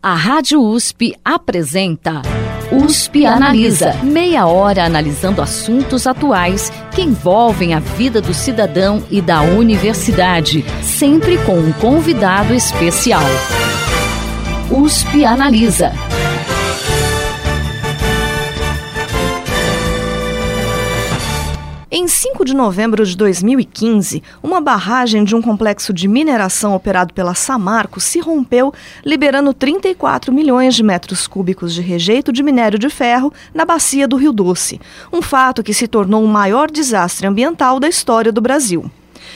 A Rádio USP apresenta USP Analisa. Meia hora analisando assuntos atuais que envolvem a vida do cidadão e da universidade, sempre com um convidado especial. USP Analisa. Em 5 de novembro de 2015, uma barragem de um complexo de mineração operado pela Samarco se rompeu, liberando 34 milhões de metros cúbicos de rejeito de minério de ferro na bacia do Rio Doce, um fato que se tornou o maior desastre ambiental da história do Brasil.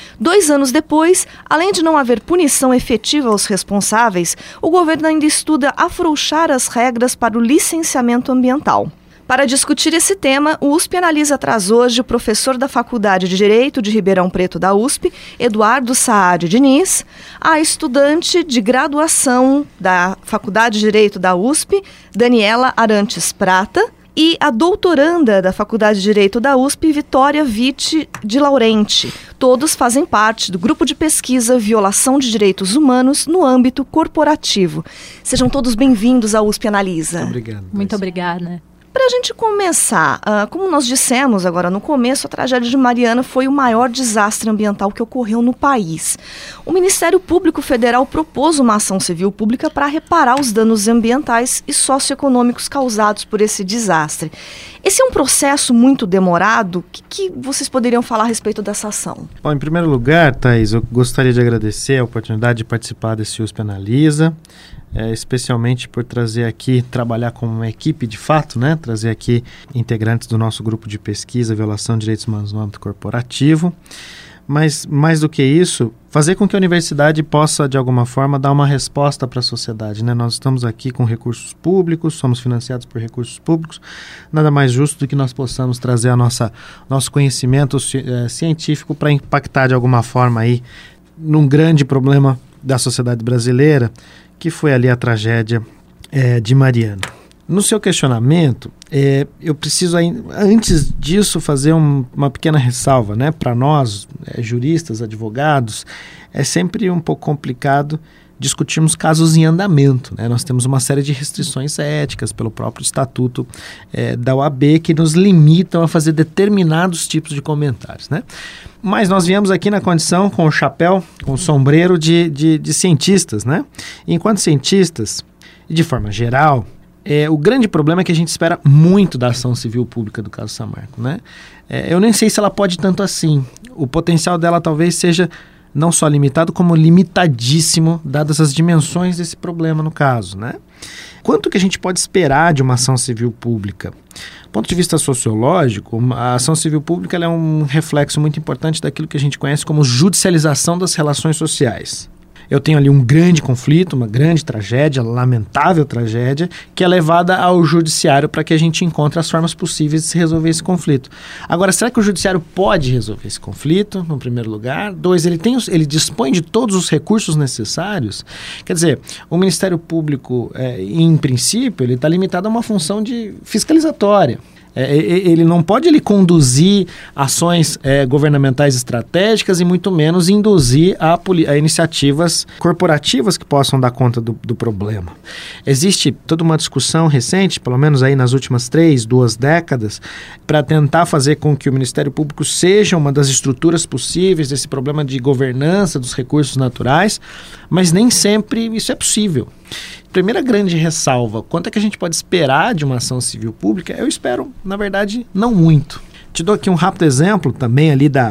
2 anos depois, além de não haver punição efetiva aos responsáveis, o governo ainda estuda afrouxar as regras para o licenciamento ambiental. Para discutir esse tema, o USP Analisa traz hoje o professor da Faculdade de Direito de Ribeirão Preto da USP, Eduardo Saad Diniz, a estudante de graduação da Faculdade de Direito da USP, Daniela Arantes Prata, e a doutoranda da Faculdade de Direito da USP, Vitória Vitti de Laurenti. Todos fazem parte do grupo de pesquisa Violação de Direitos Humanos no âmbito corporativo. Sejam todos bem-vindos ao USP Analisa. Muito obrigado. Muito obrigada. Para a gente começar, como nós dissemos agora no começo, a tragédia de Mariana foi o maior desastre ambiental que ocorreu no país. O Ministério Público Federal propôs uma ação civil pública para reparar os danos ambientais e socioeconômicos causados por esse desastre. Esse é um processo muito demorado. O que vocês poderiam falar a respeito dessa ação? Bom, em primeiro lugar, Thaís, eu gostaria de agradecer a oportunidade de participar desse USP Analisa, especialmente por trazer aqui, trabalhar com uma equipe de fato, né? Trazer aqui integrantes do nosso grupo de pesquisa, Violação de Direitos Humanos no âmbito corporativo. Mas, mais do que isso, fazer com que a universidade possa, de alguma forma, dar uma resposta para a sociedade, né? Nós estamos aqui com recursos públicos, somos financiados por recursos públicos, nada mais justo do que nós possamos trazer nosso conhecimento científico para impactar, de alguma forma, aí, num grande problema da sociedade brasileira, que foi ali a tragédia de Mariana. No seu questionamento, eu preciso, antes disso, fazer uma pequena ressalva, né? Para nós, juristas, advogados, é sempre um pouco complicado discutirmos casos em andamento, né? Nós temos uma série de restrições éticas pelo próprio estatuto da OAB que nos limitam a fazer determinados tipos de comentários, né? Mas nós viemos aqui na condição com o chapéu, com o sombreiro de cientistas, né? E enquanto cientistas, e de forma geral, o grande problema é que a gente espera muito da ação civil pública do caso Samarco, né? Eu nem sei se ela pode tanto assim. O potencial dela talvez seja não só limitado, como limitadíssimo, dadas as dimensões desse problema no caso, né? Quanto que a gente pode esperar de uma ação civil pública? Do ponto de vista sociológico, a ação civil pública ela é um reflexo muito importante daquilo que a gente conhece como judicialização das relações sociais. Eu tenho ali um grande conflito, uma grande tragédia, lamentável tragédia, que é levada ao judiciário para que a gente encontre as formas possíveis de se resolver esse conflito. Agora, será que o judiciário pode resolver esse conflito, no primeiro lugar? 2, ele dispõe de todos os recursos necessários? Quer dizer, o Ministério Público, em princípio, ele está limitado a uma função de fiscalizatória. Ele não pode conduzir ações governamentais estratégicas e muito menos induzir a iniciativas corporativas que possam dar conta do problema. Existe toda uma discussão recente, pelo menos aí nas últimas 2 décadas, para tentar fazer com que o Ministério Público seja uma das estruturas possíveis desse problema de governança dos recursos naturais, mas nem sempre isso é possível. Primeira grande ressalva, quanto é que a gente pode esperar de uma ação civil pública? Eu espero, na verdade, não muito. Te dou aqui um rápido exemplo também ali da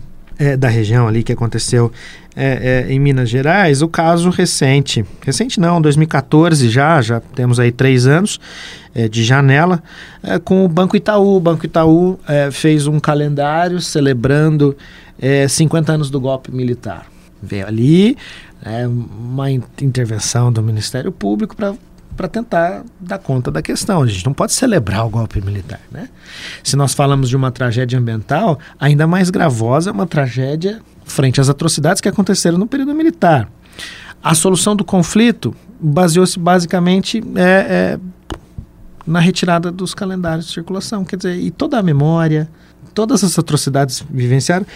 região ali que aconteceu em Minas Gerais, o caso recente não, 2014 já temos aí 3 anos de janela, com o Banco Itaú. O Banco Itaú fez um calendário celebrando 50 anos do golpe militar. Veio ali uma intervenção do Ministério Público para tentar dar conta da questão. A gente não pode celebrar o golpe militar, né? Se nós falamos de uma tragédia ambiental, ainda mais gravosa é uma tragédia frente às atrocidades que aconteceram no período militar. A solução do conflito baseou-se basicamente na retirada dos calendários de circulação. Quer dizer, e toda a memória, todas as atrocidades vivenciadas,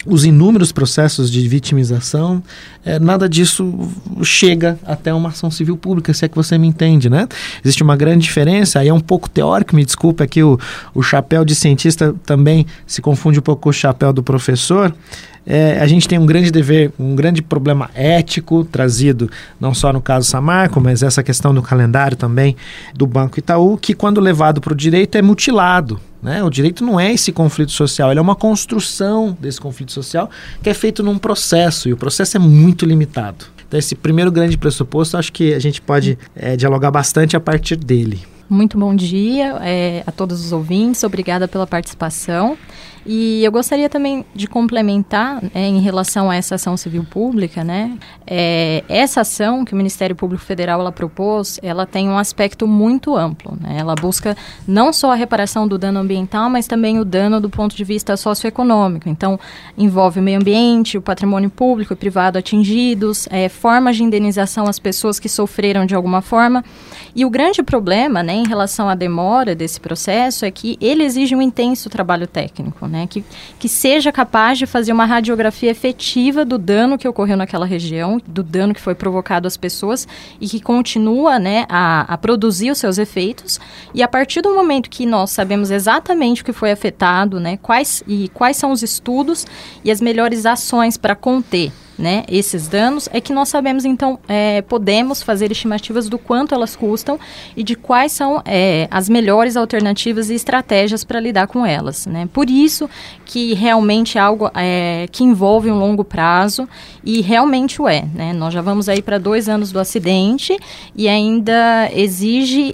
os inúmeros processos de vitimização, nada disso chega até uma ação civil pública, se é que você me entende, né? Existe uma grande diferença, aí é um pouco teórico, me desculpe, aqui o chapéu de cientista também se confunde um pouco com o chapéu do professor. A gente tem um grande dever, um grande problema ético trazido não só no caso Samarco, mas essa questão do calendário também do Banco Itaú, que quando levado para o direito é mutilado, né? O direito não é esse conflito social, ele é uma construção desse conflito social que é feito num processo, e o processo é muito limitado. Então esse primeiro grande pressuposto, acho que a gente pode dialogar bastante a partir dele. Muito bom dia a todos os ouvintes, obrigada pela participação. E eu gostaria também de complementar em relação a essa ação civil pública, né? Essa ação que o Ministério Público Federal ela propôs, ela tem um aspecto muito amplo, né? Ela busca não só a reparação do dano ambiental, mas também o dano do ponto de vista socioeconômico. Então, envolve o meio ambiente, o patrimônio público e privado atingidos, formas de indenização às pessoas que sofreram de alguma forma. E o grande problema, né, em relação à demora desse processo é que ele exige um intenso trabalho técnico, né, que seja capaz de fazer uma radiografia efetiva do dano que ocorreu naquela região, do dano que foi provocado às pessoas e que continua, né, a produzir os seus efeitos. E a partir do momento que nós sabemos exatamente o que foi afetado, né, quais são os estudos e as melhores ações para conter, né, esses danos, é que nós sabemos, então, podemos fazer estimativas do quanto elas custam e de quais são as melhores alternativas e estratégias para lidar com elas, né. Por isso que realmente é algo que envolve um longo prazo e realmente o né. Nós já vamos aí para 2 anos do acidente e ainda exige,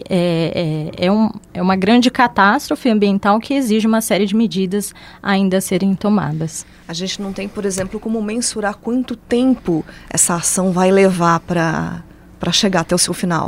uma grande catástrofe ambiental que exige uma série de medidas ainda a serem tomadas. A gente não tem, por exemplo, como mensurar quanto tempo essa ação vai levar para chegar até o seu final?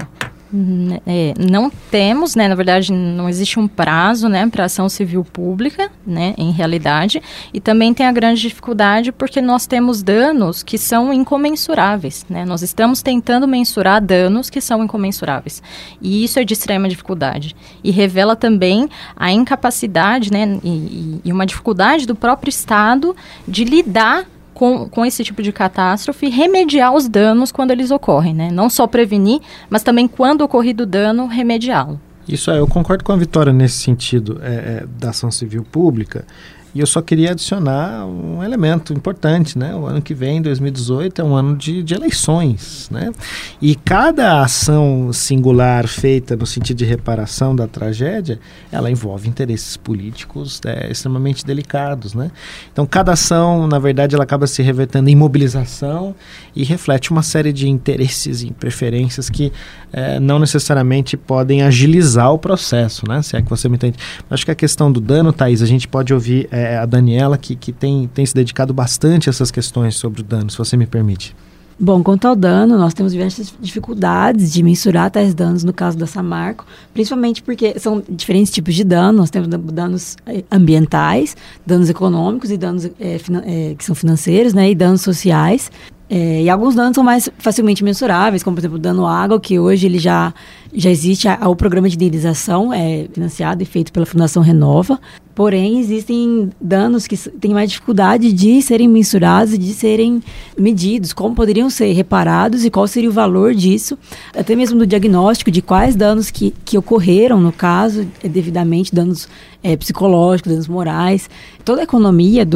Não temos, né, na verdade não existe um prazo, né, para ação civil pública, né, em realidade, e também tem a grande dificuldade porque nós temos danos que são incomensuráveis, né, nós estamos tentando mensurar danos que são incomensuráveis, e isso é de extrema dificuldade, e revela também a incapacidade, né, e uma dificuldade do próprio Estado de lidar com esse tipo de catástrofe e remediar os danos quando eles ocorrem, né? Não só prevenir, mas também quando ocorrido o dano, remediá-lo. Isso eu concordo com a Vitória nesse sentido da ação civil pública. E eu só queria adicionar um elemento importante, né? O ano que vem, 2018, é um ano de eleições, né? E cada ação singular feita no sentido de reparação da tragédia, ela envolve interesses políticos extremamente delicados, né? Então, cada ação, na verdade, ela acaba se revertendo em mobilização e reflete uma série de interesses e preferências que não necessariamente podem agilizar o processo, né? Se é que você me entende. Acho que a questão do dano, Thaís, a gente pode ouvir a Daniela, que tem se dedicado bastante a essas questões sobre o dano, se você me permite. Bom, quanto ao dano, nós temos diversas dificuldades de mensurar tais danos no caso da Samarco, principalmente porque são diferentes tipos de dano. Nós temos danos ambientais, danos econômicos e danos que são financeiros, né, e danos sociais. E alguns danos são mais facilmente mensuráveis, como, por exemplo, o dano à água, que hoje ele já existe o programa de indenização financiado e feito pela Fundação Renova. Porém, existem danos que têm mais dificuldade de serem mensurados e de serem medidos, como poderiam ser reparados e qual seria o valor disso, até mesmo do diagnóstico de quais danos que ocorreram, no caso, devidamente, danos psicológicos, danos morais. Toda a economia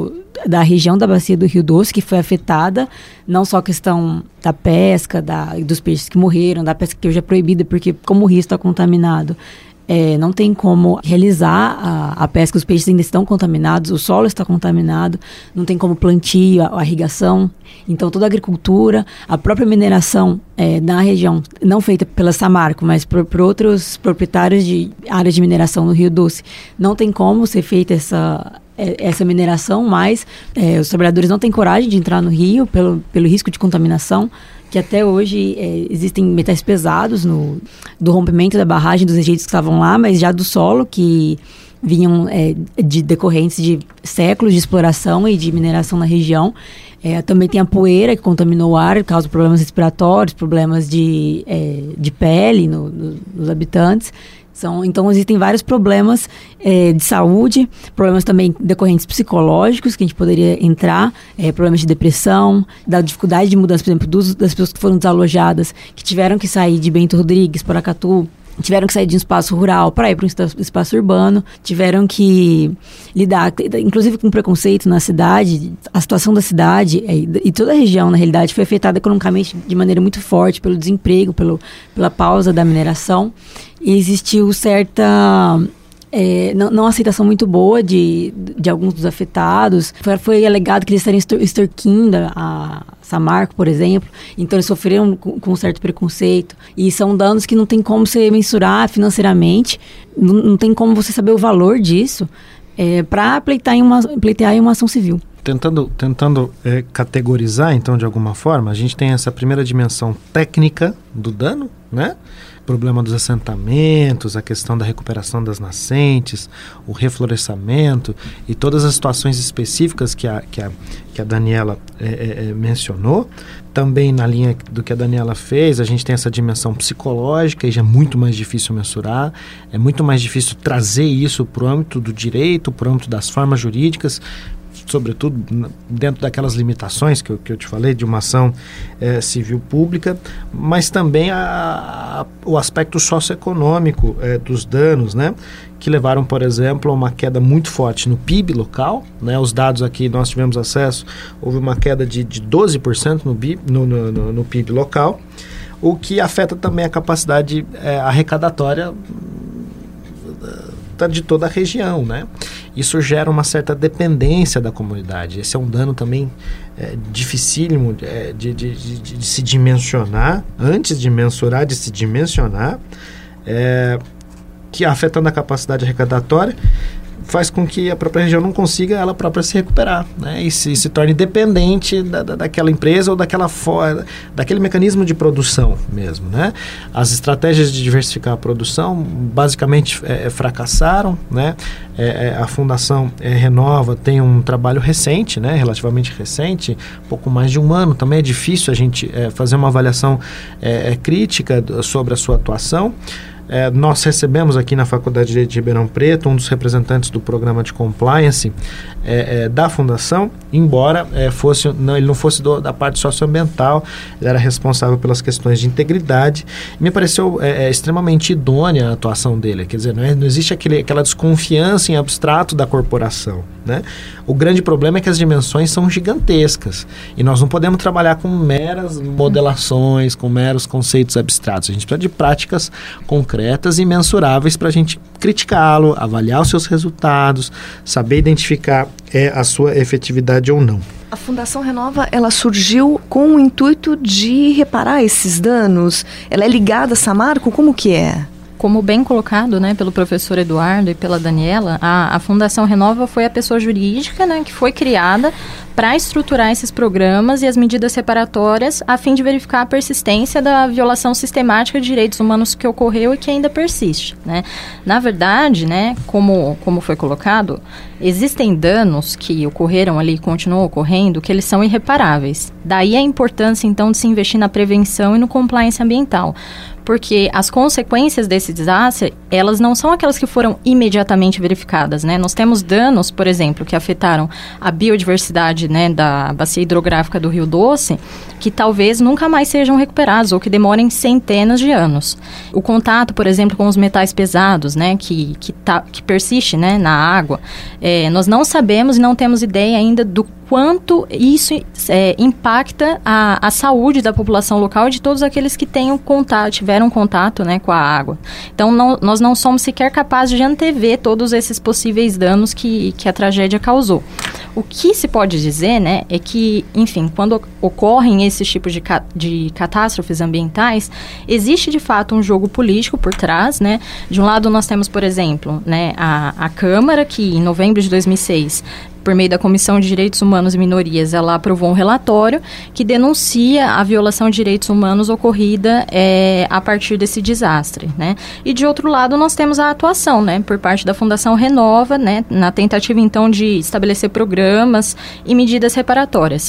da região da bacia do Rio Doce que foi afetada, não só a questão da pesca, dos peixes que morreram, da pesca que hoje é proibida, porque como o rio está contaminado, não tem como realizar a pesca, os peixes ainda estão contaminados, o solo está contaminado, não tem como plantio, a irrigação. Então toda a agricultura, a própria mineração na região, não feita pela Samarco, mas por outros proprietários de áreas de mineração no Rio Doce, não tem como ser feita essa mineração, mas os trabalhadores não têm coragem de entrar no rio pelo risco de contaminação, que até hoje existem metais pesados do rompimento da barragem, dos rejeitos que estavam lá, mas já do solo, que vinham decorrentes de séculos de exploração e de mineração na região. Também tem a poeira que contaminou o ar, causa problemas respiratórios, problemas de pele nos habitantes. Então, existem vários problemas de saúde, problemas também decorrentes psicológicos, que a gente poderia entrar, problemas de depressão, da dificuldade de mudança, por exemplo, das pessoas que foram desalojadas, que tiveram que sair de Bento Rodrigues, Paracatu, tiveram que sair de um espaço rural para ir para um espaço urbano, tiveram que lidar, inclusive com preconceito na cidade. A situação da cidade e toda a região, na realidade, foi afetada economicamente de maneira muito forte pelo desemprego, pela pausa da mineração. E existiu certa... não aceitação muito boa de alguns dos afetados. Foi alegado que eles estariam extorquindo a Samarco, por exemplo. Então, eles sofreram com um certo preconceito. E são danos que não tem como você mensurar financeiramente. Não tem como você saber o valor disso para pleitear em uma ação civil. Tentando categorizar, então, de alguma forma, a gente tem essa primeira dimensão técnica do dano, né? Problema dos assentamentos, a questão da recuperação das nascentes, o reflorestamento e todas as situações específicas que a Daniela mencionou. Também na linha do que a Daniela fez, a gente tem essa dimensão psicológica e já é muito mais difícil mensurar, é muito mais difícil trazer isso para o âmbito do direito, para o âmbito das formas jurídicas, sobretudo dentro daquelas limitações que eu te falei de uma ação civil pública, mas também o aspecto socioeconômico dos danos, né, que levaram, por exemplo, a uma queda muito forte no PIB local, né, os dados aqui nós tivemos acesso, houve uma queda de 12% no PIB local, o que afeta também a capacidade arrecadatória de toda a região, né? Isso gera uma certa dependência da comunidade. Esse é um dano também dificílimo de se dimensionar, antes de mensurar, de se dimensionar, que afetando a capacidade arrecadatória, faz com que a própria região não consiga ela própria se recuperar, né? E se torne dependente daquela empresa ou daquele mecanismo de produção mesmo, né? As estratégias de diversificar a produção basicamente fracassaram, né? A Fundação Renova tem um trabalho recente, né? Relativamente recente, pouco mais de um ano. Também é difícil a gente fazer uma avaliação crítica sobre a sua atuação. Nós recebemos aqui na Faculdade de Direito de Ribeirão Preto um dos representantes do programa de compliance da Fundação, embora ele não fosse da parte socioambiental, ele era responsável pelas questões de integridade. Me pareceu extremamente idônea a atuação dele, quer dizer, não existe aquela desconfiança em abstrato da corporação, né? O grande problema é que as dimensões são gigantescas e nós não podemos trabalhar com meras modelações, com meros conceitos abstratos. A gente precisa de práticas concretas e mensuráveis para a gente criticá-lo, avaliar os seus resultados, saber identificar a sua efetividade ou não. A Fundação Renova, ela surgiu com o intuito de reparar esses danos? Ela é ligada a Samarco? Como que é? Como bem colocado, né, pelo professor Eduardo e pela Daniela, a Fundação Renova foi a pessoa jurídica, né, que foi criada para estruturar esses programas e as medidas reparatórias a fim de verificar a persistência da violação sistemática de direitos humanos que ocorreu e que ainda persiste, né? Na verdade, né, como foi colocado, existem danos que ocorreram ali e continuam ocorrendo que eles são irreparáveis. Daí a importância, então, de se investir na prevenção e no compliance ambiental. Porque as consequências desse desastre, elas não são aquelas que foram imediatamente verificadas, né? Nós temos danos, por exemplo, que afetaram a biodiversidade, né, da bacia hidrográfica do Rio Doce, que talvez nunca mais sejam recuperados ou que demorem centenas de anos. O contato, por exemplo, com os metais pesados, né, que persiste, né, na água, nós não sabemos e não temos ideia ainda do quanto isso impacta a saúde da população local e de todos aqueles que tiveram contato, né, com a água. Então, nós não somos sequer capazes de antever todos esses possíveis danos que a tragédia causou. O que se pode dizer, né, é que, enfim, quando ocorrem esses tipos de catástrofes ambientais, existe de fato um jogo político por trás, né? De um lado nós temos, por exemplo, né, a Câmara, que em novembro de 2006, por meio da Comissão de Direitos Humanos e Minorias, ela aprovou um relatório que denuncia a violação de direitos humanos ocorrida a partir desse desastre, né? E de outro lado, nós temos a atuação, né, por parte da Fundação Renova, né, na tentativa, então, de estabelecer programas e medidas reparatórias.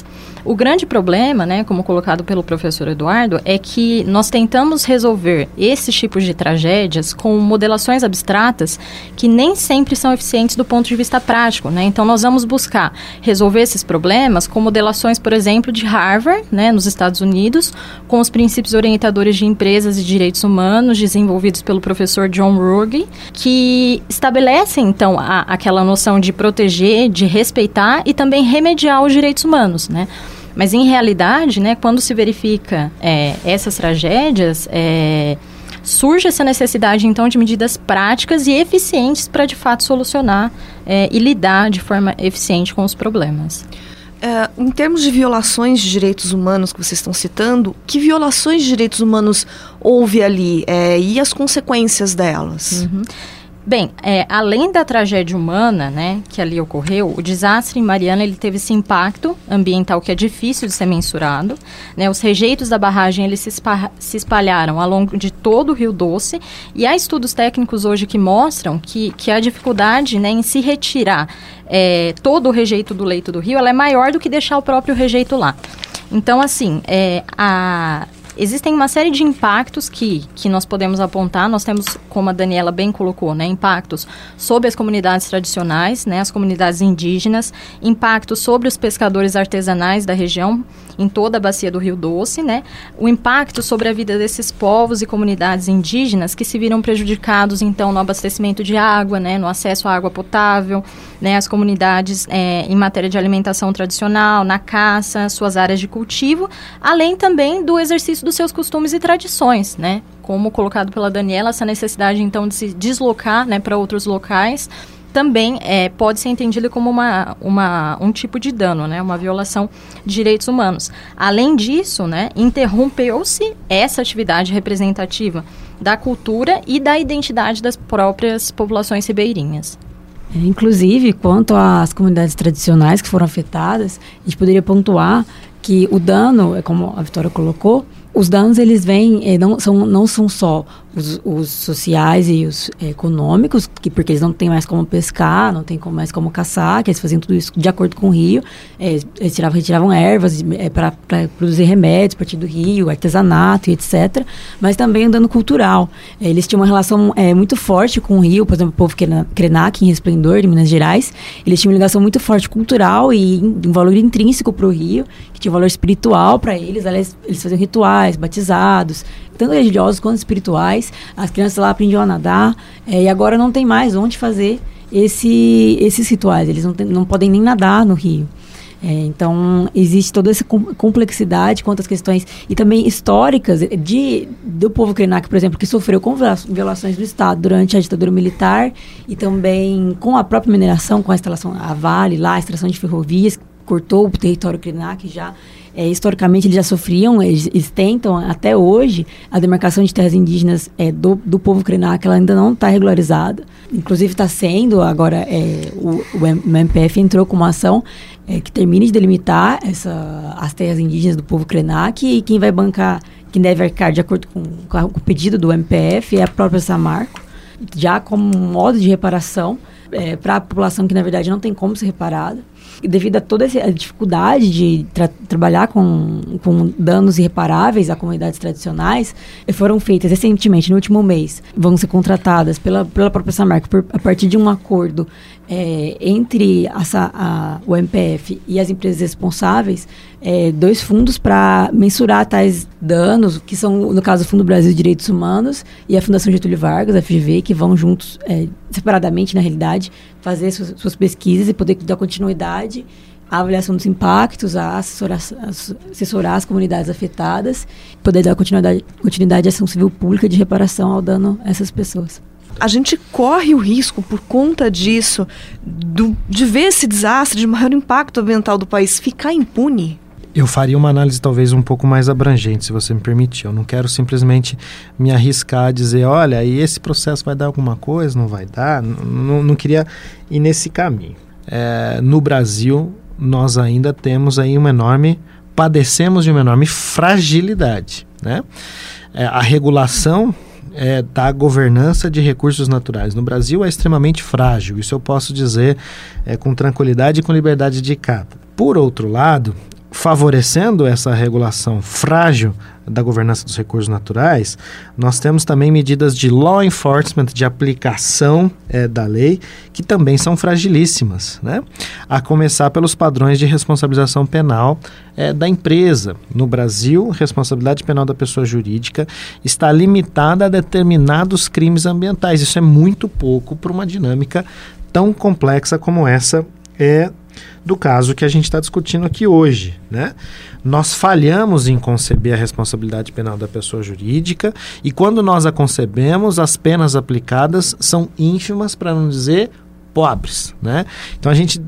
O grande problema, né, como colocado pelo professor Eduardo, é que nós tentamos resolver esses tipos de tragédias com modelações abstratas que nem sempre são eficientes do ponto de vista prático, né? Então, nós vamos buscar resolver esses problemas com modelações, por exemplo, de Harvard, né, nos Estados Unidos, com os princípios orientadores de empresas e direitos humanos desenvolvidos pelo professor John Ruggie, que estabelecem, então, aquela noção de proteger, de respeitar e também remediar os direitos humanos, né? Mas, em realidade, né, quando se verifica essas tragédias, surge essa necessidade, então, de medidas práticas e eficientes para, de fato, solucionar e lidar de forma eficiente com os problemas. Em termos de violações de direitos humanos que vocês estão citando, que violações de direitos humanos houve ali e as consequências delas? Uhum. Bem, além da tragédia humana, né, que ali ocorreu, o desastre em Mariana ele teve esse impacto ambiental que é difícil de ser mensurado, né? Os rejeitos da barragem eles se espalharam ao longo de todo o Rio Doce e há estudos técnicos hoje que mostram que a dificuldade, né, em se retirar todo o rejeito do leito do rio ela é maior do que deixar o próprio rejeito lá. Então, assim, existem uma série de impactos que nós podemos apontar. Nós temos, como a Daniela bem colocou, né, impactos sobre as comunidades tradicionais, né, as comunidades indígenas, impactos sobre os pescadores artesanais da região, em toda a bacia do Rio Doce, né, o impacto sobre a vida desses povos e comunidades indígenas que se viram prejudicados, então, no abastecimento de água, né, no acesso à água potável, né, as comunidades em matéria de alimentação tradicional, na caça, suas áreas de cultivo, além também do exercício dos seus costumes e tradições, né? Como colocado pela Daniela, essa necessidade, então, de se deslocar, né, para outros locais, também pode ser entendida como um tipo de dano, né? Uma violação de direitos humanos. Além disso, né, interrompeu-se essa atividade representativa da cultura e da identidade das próprias populações ribeirinhas. Inclusive, quanto às comunidades tradicionais que foram afetadas, a gente poderia pontuar que o dano, como a Vitória colocou, os danos eles vêm, não são só os sociais e os econômicos, porque eles não têm mais como pescar, não têm mais como caçar, que eles faziam tudo isso de acordo com o rio, eles retiravam ervas para produzir remédios a partir do rio, artesanato e etc. Mas também o dano cultural. Eles tinham uma relação muito forte com o rio, por exemplo, o povo Krenak, em Resplendor, de Minas Gerais, eles tinham uma ligação muito forte cultural e um valor intrínseco para o rio, que tinha um valor espiritual para eles. Aliás, eles faziam rituais, batizados, tanto religiosos quanto espirituais. As crianças lá aprendiam a nadar, e agora não tem mais onde fazer esses rituais. Eles não podem nem nadar no rio. Então, existe toda essa complexidade quanto às questões e também históricas do povo Krenak, por exemplo, que sofreu com violações do Estado durante a ditadura militar e também com a própria mineração, com a instalação, a Vale lá, a extração de ferrovias, cortou o território Krenak já. Historicamente, eles já sofriam, eles tentam, até hoje, a demarcação de terras indígenas do povo Krenak, ela ainda não está regularizada. Inclusive, está sendo, agora, o MPF entrou com uma ação que termine de delimitar as terras indígenas do povo Krenak, e quem vai bancar, quem deve arcar de acordo com o pedido do MPF é a própria Samarco, já como um modo de reparação para a população que, na verdade, não tem como ser reparada. E devido a toda a dificuldade de trabalhar com danos irreparáveis a comunidades tradicionais, foram feitas recentemente, no último mês, vão ser contratadas pela própria Samarco, a partir de um acordo entre o MPF e as empresas responsáveis, 2 fundos para mensurar tais danos, que são, no caso, o Fundo Brasil de Direitos Humanos e a Fundação Getúlio Vargas, a FGV, que vão juntos, separadamente, na realidade, fazer suas pesquisas e poder dar continuidade à avaliação dos impactos, a assessorar as comunidades afetadas, poder dar continuidade à ação civil pública de reparação ao dano a essas pessoas. A gente corre o risco, por conta disso, de ver esse desastre de maior impacto ambiental do país ficar impune? Eu faria uma análise talvez um pouco mais abrangente, se você me permitir. Eu não quero simplesmente me arriscar a dizer, olha, e esse processo vai dar alguma coisa, não vai dar? Não queria ir nesse caminho. No Brasil, nós ainda temos aí padecemos de uma enorme fragilidade, né? A regulação da governança de recursos naturais no Brasil é extremamente frágil. Isso eu posso dizer com tranquilidade e com liberdade de cata. Por outro lado, favorecendo essa regulação frágil da governança dos recursos naturais, nós temos também medidas de law enforcement, de aplicação da lei, que também são fragilíssimas, né? A começar pelos padrões de responsabilização penal da empresa. No Brasil, a responsabilidade penal da pessoa jurídica está limitada a determinados crimes ambientais. Isso é muito pouco para uma dinâmica tão complexa como essa do caso que a gente está discutindo aqui hoje, né? Nós falhamos em conceber a responsabilidade penal da pessoa jurídica e quando nós a concebemos, as penas aplicadas são ínfimas, para não dizer pobres, né? Então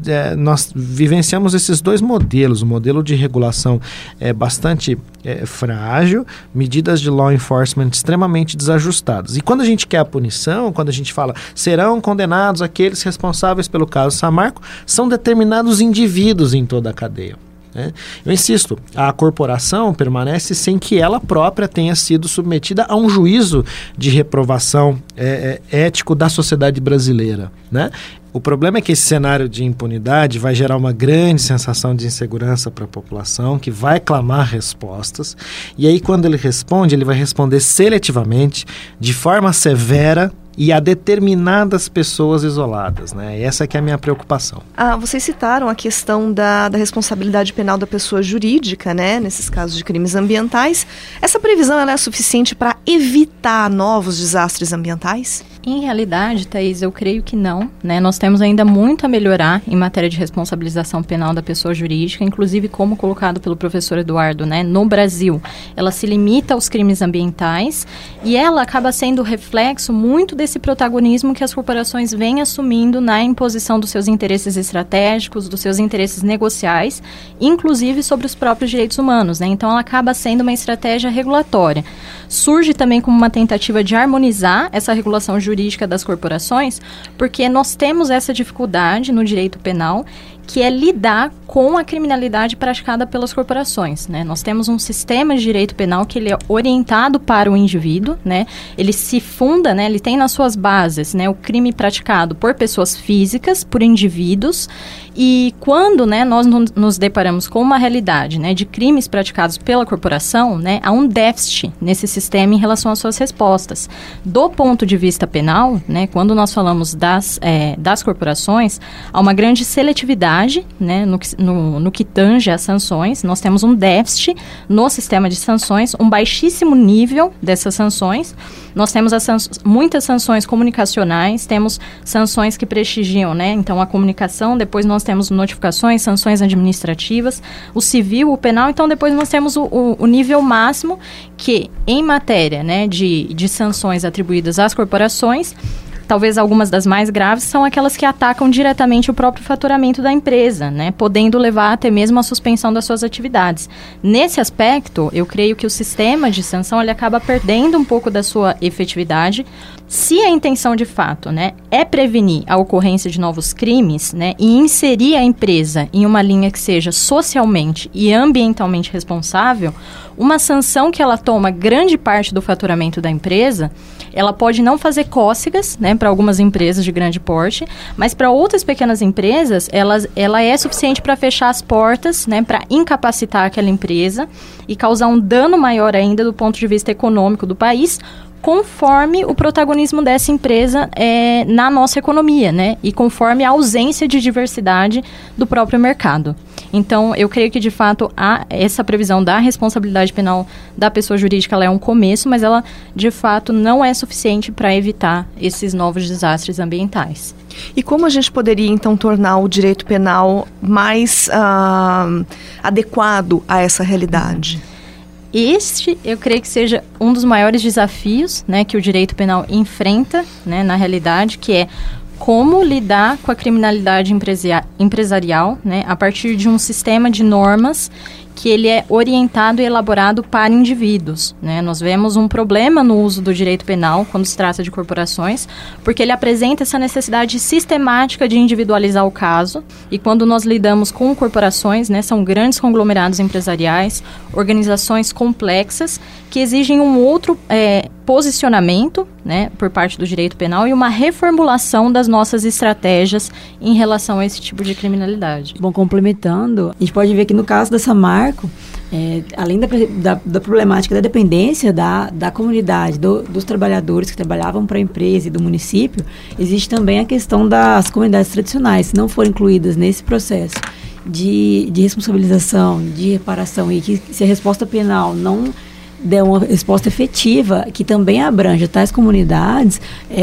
nós vivenciamos esses dois modelos. O modelo de regulação é bastante frágil, medidas de law enforcement extremamente desajustadas. E quando a gente quer a punição, quando a gente fala serão condenados aqueles responsáveis pelo caso Samarco, são determinados indivíduos em toda a cadeia. Eu insisto, a corporação permanece sem que ela própria tenha sido submetida a um juízo de reprovação ético da sociedade brasileira, né? O problema é que esse cenário de impunidade vai gerar uma grande sensação de insegurança para a população, que vai clamar respostas, e aí quando ele responde, ele vai responder seletivamente, de forma severa, e a determinadas pessoas isoladas, né? Essa que é a minha preocupação. Vocês citaram a questão da responsabilidade penal da pessoa jurídica, né? Nesses casos de crimes ambientais. Essa previsão ela é suficiente para evitar novos desastres ambientais? Em realidade, Thaís, eu creio que não, né? Nós temos ainda muito a melhorar em matéria de responsabilização penal da pessoa jurídica, inclusive como colocado pelo professor Eduardo, né? No Brasil, ela se limita aos crimes ambientais e ela acaba sendo reflexo muito desse protagonismo que as corporações vêm assumindo na imposição dos seus interesses estratégicos, dos seus interesses negociais, inclusive sobre os próprios direitos humanos, né? Então, ela acaba sendo uma estratégia regulatória. Surge também como uma tentativa de harmonizar essa regulação jurídica das corporações, porque nós temos essa dificuldade no direito penal, que é lidar com a criminalidade praticada pelas corporações, né? Nós temos um sistema de direito penal que ele é orientado para o indivíduo, né? Ele se funda, né? Ele tem nas suas bases, né, o crime praticado por pessoas físicas, por indivíduos, e quando, né, nós nos deparamos com uma realidade, né, de crimes praticados pela corporação, né, há um déficit nesse sistema em relação às suas respostas. Do ponto de vista penal, né, quando nós falamos das corporações, há uma grande seletividade, né, no que tange às sanções. Nós temos um déficit no sistema de sanções, um baixíssimo nível dessas sanções. Nós temos muitas sanções comunicacionais, temos sanções que prestigiam, né, então a comunicação, depois nós temos notificações, sanções administrativas, o civil, o penal, então depois nós temos o nível máximo que, em matéria, né, de sanções atribuídas às corporações, talvez algumas das mais graves são aquelas que atacam diretamente o próprio faturamento da empresa, né, podendo levar até mesmo à suspensão das suas atividades. Nesse aspecto, eu creio que o sistema de sanção ele acaba perdendo um pouco da sua efetividade. Se a intenção de fato, né, é prevenir a ocorrência de novos crimes, né, e inserir a empresa em uma linha que seja socialmente e ambientalmente responsável, uma sanção que ela toma grande parte do faturamento da empresa, ela pode não fazer cócegas, né, para algumas empresas de grande porte, mas para outras pequenas empresas, ela é suficiente para fechar as portas, né, para incapacitar aquela empresa e causar um dano maior ainda do ponto de vista econômico do país, conforme o protagonismo dessa empresa na nossa economia, né? E conforme a ausência de diversidade do próprio mercado. Então, eu creio que, de fato, essa previsão da responsabilidade penal da pessoa jurídica ela é um começo, mas ela, de fato, não é suficiente para evitar esses novos desastres ambientais. E como a gente poderia, então, tornar o direito penal mais adequado a essa realidade? Este, eu creio que seja um dos maiores desafios, né, que o direito penal enfrenta, né, na realidade, que é como lidar com a criminalidade empresarial, né, a partir de um sistema de normas que ele é orientado e elaborado para indivíduos, né? Nós vemos um problema no uso do direito penal quando se trata de corporações, porque ele apresenta essa necessidade sistemática de individualizar o caso, e quando nós lidamos com corporações, né, são grandes conglomerados empresariais, organizações complexas que exigem um outro posicionamento, né, por parte do direito penal e uma reformulação das nossas estratégias em relação a esse tipo de criminalidade. Bom, complementando, a gente pode ver que no caso da Samarco, além da problemática da dependência da comunidade, dos trabalhadores que trabalhavam para a empresa e do município, existe também a questão das comunidades tradicionais, se não forem incluídas nesse processo de responsabilização, de reparação, e que se a resposta penal não der uma resposta efetiva, que também abrange tais comunidades,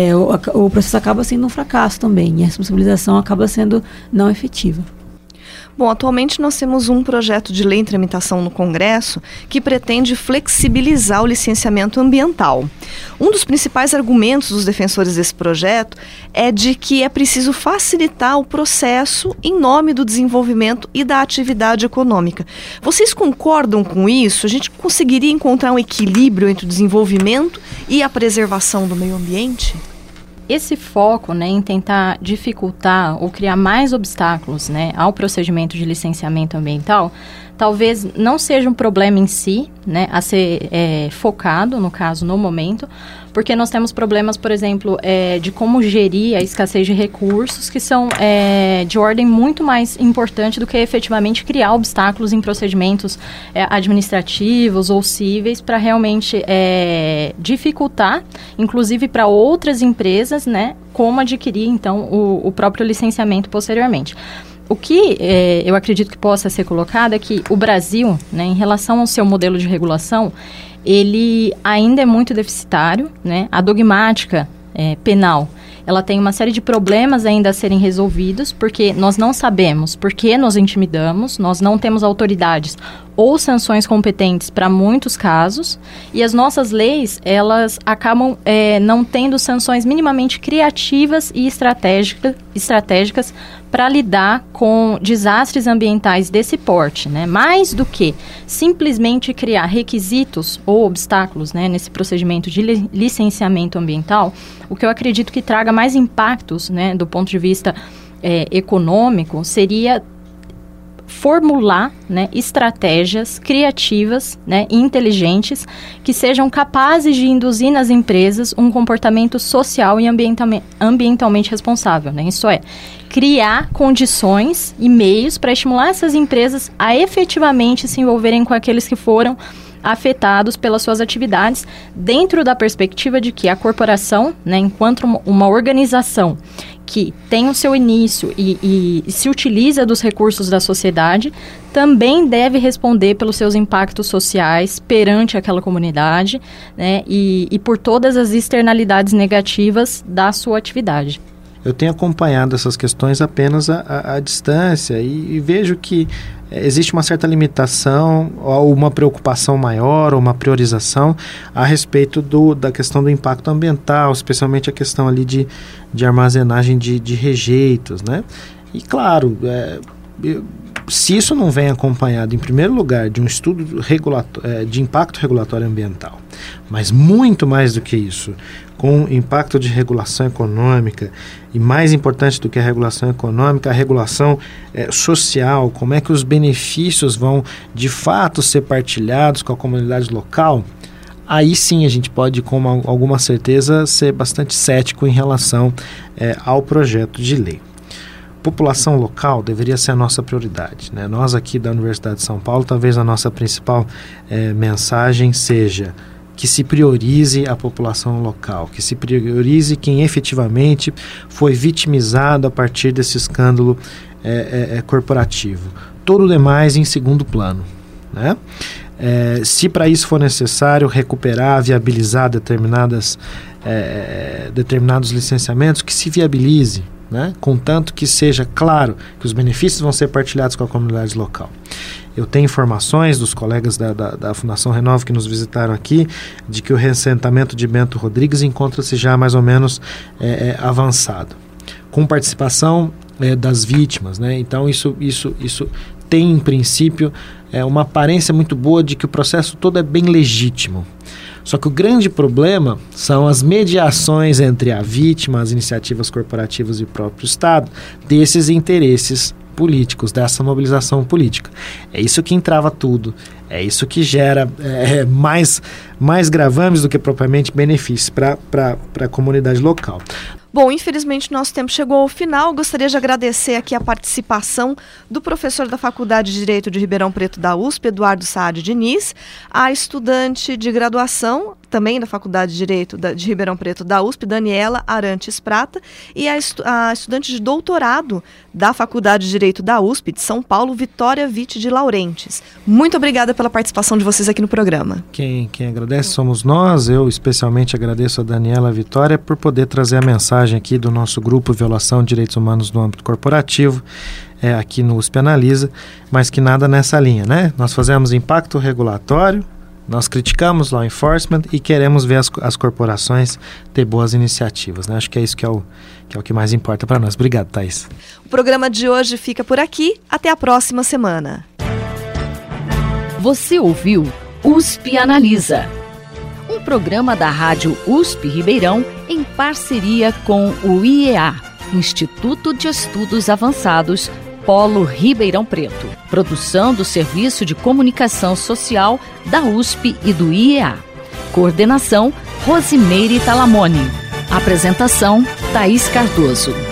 o processo acaba sendo um fracasso também, e a responsabilização acaba sendo não efetiva. Bom, atualmente nós temos um projeto de lei em tramitação no Congresso que pretende flexibilizar o licenciamento ambiental. Um dos principais argumentos dos defensores desse projeto é de que é preciso facilitar o processo em nome do desenvolvimento e da atividade econômica. Vocês concordam com isso? A gente conseguiria encontrar um equilíbrio entre o desenvolvimento e a preservação do meio ambiente? Esse foco, né, em tentar dificultar ou criar mais obstáculos, né, ao procedimento de licenciamento ambiental, talvez não seja um problema em si, né, a ser focado, no caso, no momento, porque nós temos problemas, por exemplo, de como gerir a escassez de recursos, que são de ordem muito mais importante do que efetivamente criar obstáculos em procedimentos administrativos ou cíveis para realmente dificultar, inclusive para outras empresas, né, como adquirir, então, o próprio licenciamento posteriormente. O que eu acredito que possa ser colocado é que o Brasil, né, em relação ao seu modelo de regulação, ele ainda é muito deficitário, né? A dogmática penal, ela tem uma série de problemas ainda a serem resolvidos, porque nós não sabemos por que nos intimidamos, nós não temos autoridades ou sanções competentes para muitos casos, e as nossas leis, elas acabam não tendo sanções minimamente criativas e estratégicas para lidar com desastres ambientais desse porte, né? Mais do que simplesmente criar requisitos ou obstáculos, né, nesse procedimento de licenciamento ambiental, o que eu acredito que traga mais impactos, né, do ponto de vista econômico, seria formular, né, estratégias criativas, né, e inteligentes que sejam capazes de induzir nas empresas um comportamento social e ambientalmente responsável, né? Isso é, criar condições e meios para estimular essas empresas a efetivamente se envolverem com aqueles que foram afetados pelas suas atividades, dentro da perspectiva de que a corporação, né, enquanto uma organização que tem o seu início e se utiliza dos recursos da sociedade, também deve responder pelos seus impactos sociais perante aquela comunidade, né, e por todas as externalidades negativas da sua atividade. Eu tenho acompanhado essas questões apenas à distância e vejo que existe uma certa limitação ou uma preocupação maior ou uma priorização a respeito da questão do impacto ambiental, especialmente a questão ali de armazenagem de rejeitos, né? E claro, se isso não vem acompanhado, em primeiro lugar, de um estudo de impacto regulatório ambiental, mas muito mais do que isso, com impacto de regulação econômica, e mais importante do que a regulação econômica, a regulação social, como é que os benefícios vão de fato ser partilhados com a comunidade local, aí sim a gente pode, com alguma certeza, ser bastante cético em relação ao projeto de lei. População local deveria ser a nossa prioridade, né? Nós aqui da Universidade de São Paulo, talvez a nossa principal mensagem seja que se priorize a população local, que se priorize quem efetivamente foi vitimizado a partir desse escândalo corporativo. Todo o demais em segundo plano, né? Se para isso for necessário recuperar, viabilizar determinados licenciamentos, que se viabilize, né? Contanto que seja claro que os benefícios vão ser partilhados com a comunidade local. Eu tenho informações dos colegas da Fundação Renova que nos visitaram aqui, de que o reassentamento de Bento Rodrigues encontra-se já mais ou menos avançado, com participação das vítimas, né? Então isso tem, em princípio, uma aparência muito boa de que o processo todo é bem legítimo. Só que o grande problema são as mediações entre a vítima, as iniciativas corporativas e o próprio Estado, desses interesses políticos, dessa mobilização política. É isso que entrava tudo, É isso que gera mais gravames do que propriamente benefícios para a comunidade local. Bom, infelizmente nosso tempo chegou ao final. Gostaria de agradecer aqui a participação do professor da Faculdade de Direito de Ribeirão Preto da USP, Eduardo Saad Diniz, a estudante de graduação, também da Faculdade de Direito de Ribeirão Preto da USP, Daniela Arantes Prata, e a estudante de doutorado da Faculdade de Direito da USP de São Paulo, Vitória Witt de Laurentes. Muito obrigada pela participação de vocês aqui no programa. Quem agradece somos nós. Eu especialmente agradeço a Daniela e a Vitória por poder trazer a mensagem aqui do nosso grupo Violação de Direitos Humanos no âmbito corporativo, aqui no USP Analisa, mas que nada nessa linha, né? Nós fazemos impacto regulatório, nós criticamos law enforcement e queremos ver as corporações ter boas iniciativas, né? Acho que é isso que é o que mais importa para nós. Obrigado, Thaís. O programa de hoje fica por aqui. Até a próxima semana. Você ouviu USP Analisa, um programa da Rádio USP Ribeirão em parceria com o IEA, Instituto de Estudos Avançados, Polo Ribeirão Preto. Produção do Serviço de Comunicação Social da USP e do IEA. Coordenação, Rosimeire Talamone. Apresentação, Thaís Cardoso.